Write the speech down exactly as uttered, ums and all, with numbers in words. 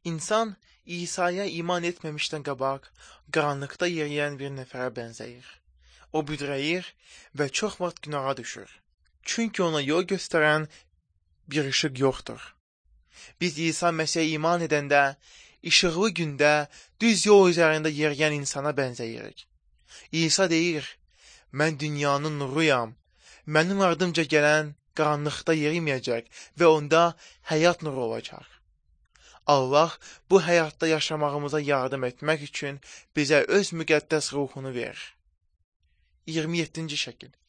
İnsan İsa'ya iman etməmişdən qabaq qaranlıqda yeriyən bir nəfərə bənzəyir. O büdrəyir və çox vaxt günaha düşür. Çünki ona yol göstərən bir işıq yoxdur. Biz İsa Məsihə iman edəndə, işıqlı gündə, düz yol üzərində yeriyən insana bənzəyirik. İsa deyir, mən dünyanın nuruyam, mənim ardımca gələn qaranlıqda yeriməyəcək və onda həyat nuru olacaq. Allah bu həyatda yaşamağımıza yardım etmək üçün bizə öz müqəddəs ruhunu verir. iyirmi yeddinci şəkil.